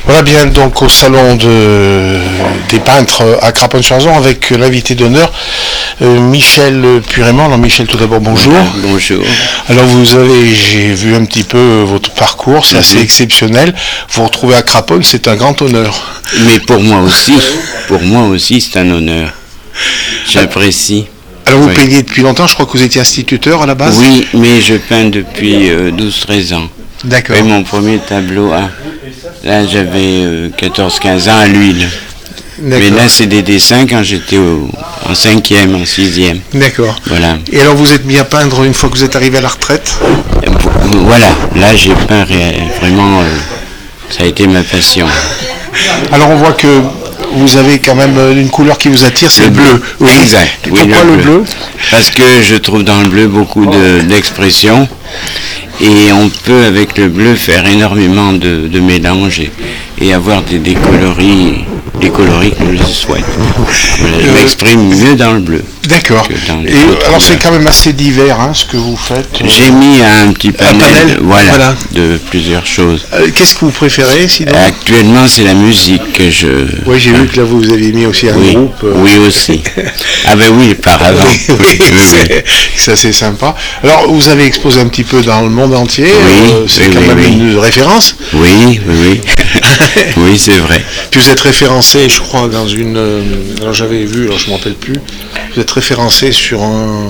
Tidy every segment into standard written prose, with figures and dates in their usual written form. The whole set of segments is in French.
Voilà bien donc au salon des peintres à Craponne-sur-Arzon avec l'invité d'honneur Michel Purément. Alors Michel, tout d'abord bonjour. Bonjour. Alors j'ai vu un petit peu votre parcours, c'est assez exceptionnel. Vous retrouvez à Craponne, c'est un grand honneur. Mais pour moi aussi c'est un honneur. J'apprécie. Alors vous peignez depuis longtemps, je crois que vous étiez instituteur à la base. Oui, mais je peins depuis 12-13 ans. D'accord. Et mon premier tableau, là j'avais 14-15 ans à l'huile. Mais là c'est des dessins quand j'étais en 5e, en 6e. D'accord. Voilà. Et alors vous êtes mis à peindre une fois que vous êtes arrivé à la retraite? Voilà, là j'ai peint vraiment, ça a été ma passion. Alors on voit que vous avez quand même une couleur qui vous attire, c'est le bleu. Oui, exact. Et pourquoi le bleu? Parce que je trouve dans le bleu beaucoup d'expression. Et on peut avec le bleu faire énormément de mélanges et avoir des coloris que je souhaite. Je m'exprime mieux dans le bleu. D'accord. Et alors c'est quand même assez divers ce que vous faites. J'ai mis un petit panel, voilà, de plusieurs choses. Qu'est-ce que vous préférez sinon? Actuellement c'est la musique que je... Oui, j'ai vu que là vous avez mis aussi un groupe. Oui aussi. Ah ben oui, par avant. Oui. C'est assez sympa. Alors vous avez exposé un petit peu dans le monde entier. C'est quand même une référence. Oui. Oui, c'est vrai. Puis vous êtes référencé, je crois, dans une... alors j'avais vu, alors je ne me rappelle plus. Vous êtes référencé sur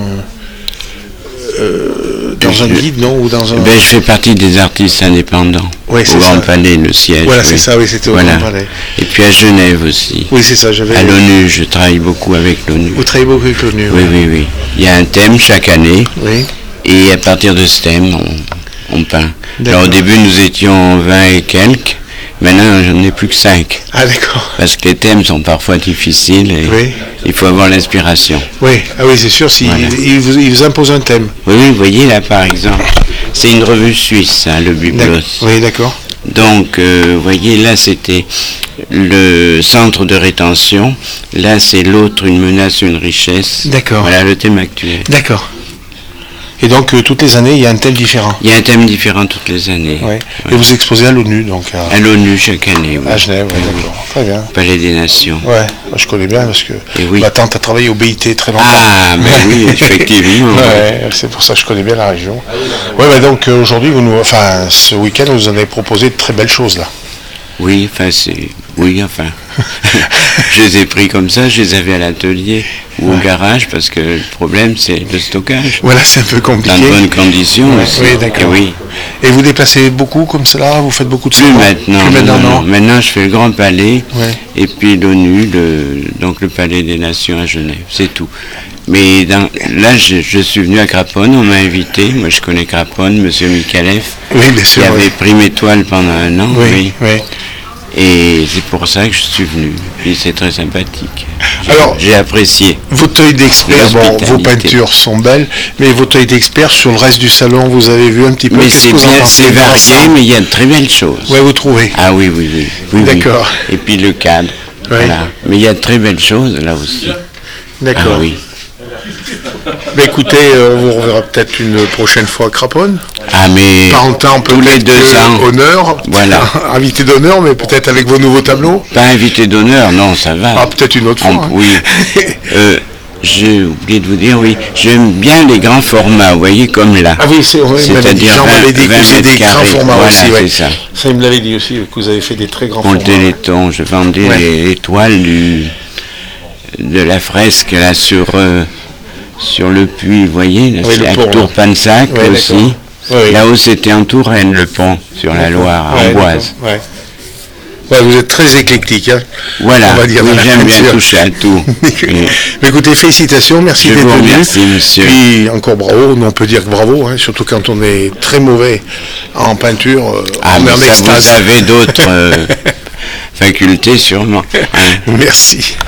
dans un guide, non? Ou dans un... je fais partie des artistes indépendants. Oui, au Grand Palais, le siège. Voilà, c'est ça, oui, c'était au Grand Palais. Et puis à Genève aussi. Oui, c'est ça, j'avais... À l'ONU, je travaille beaucoup avec l'ONU. Vous travaillez beaucoup avec l'ONU? Oui. Il y a un thème chaque année. Oui. Et à partir de ce thème, on peint. Alors au début, nous étions 20 et quelques. Maintenant, j'en ai plus que 5. Ah, d'accord. Parce que les thèmes sont parfois difficiles et il faut avoir l'inspiration. Oui, c'est sûr, il vous impose un thème. Oui, vous voyez là, par exemple, c'est une revue suisse, le Biblos. Oui, d'accord. Donc, vous voyez, là, c'était le centre de rétention. Là, c'est l'autre, une menace, une richesse. D'accord. Voilà le thème actuel. D'accord. Et donc, toutes les années, il y a un thème différent. Il y a un thème différent toutes les années. Oui. Et vous exposez à l'ONU, donc. À l'ONU chaque année, oui. À Genève, oui, d'accord. Très bien. Palais des Nations. Ouais, je connais bien parce que ma tante a travaillé au BIT très longtemps. Ah, ben oui, effectivement. C'est pour ça que je connais bien la région. Donc aujourd'hui, ce week-end, vous nous en avez proposé de très belles choses là. Oui, je les ai pris comme ça, je les avais à l'atelier ou au garage parce que le problème c'est le stockage. Voilà, c'est un peu compliqué. Dans de bonnes conditions aussi. Oui, d'accord. Et vous déplacez beaucoup comme cela? Vous faites beaucoup de Plus maintenant. Non. Maintenant, je fais le Grand Palais et puis l'ONU, donc le Palais des Nations à Genève, c'est tout. Mais là, je suis venu à Craponne, on m'a invité. Moi, je connais Craponne, Monsieur Mikalev, qui avait pris mes toiles pendant un an. Oui. Et c'est pour ça que je suis venu. Et c'est très sympathique. J'ai apprécié. Votre œil d'expert, vos peintures sont belles, mais votre œil d'expert sur le reste du salon, vous avez vu un petit peu. Mais c'est varié, mais il y a de très belles choses. Oui, vous trouvez. Ah oui. D'accord. Et puis le cadre. Voilà. Mais il y a de très belles choses là aussi. D'accord. Ah oui. Mais écoutez, on vous reverra peut-être une prochaine fois à Craponne. Ah mais pas en temps, tous les 2 ans. Honneur. Voilà. Invité d'honneur, mais peut-être avec vos nouveaux tableaux. Pas invité d'honneur, non, ça va. Ah, peut-être une autre fois. Oui. J'ai oublié de vous dire, j'aime bien les grands formats, vous voyez, comme là. Ah oui, c'est-à-dire Jean m'avait dit que c'est des grands formats aussi. C'est ça. Ça, il me l'avait dit aussi, que vous avez fait des très grands formats. Pour le Téléthon, je vendais les toiles de la fresque là sur le puits, vous voyez, là, c'est à Tour-Pansac aussi. Là-haut, c'était en Touraine, le pont, sur la Loire, à Amboise. Vous êtes très éclectique. Voilà, on va dire j'aime bien toucher à tout. Mais écoutez, félicitations, merci d'être venu. Merci, monsieur. Puis encore bravo, on peut dire que bravo, surtout quand on est très mauvais en peinture. On est en extase. Vous avez d'autres facultés sûrement. Merci.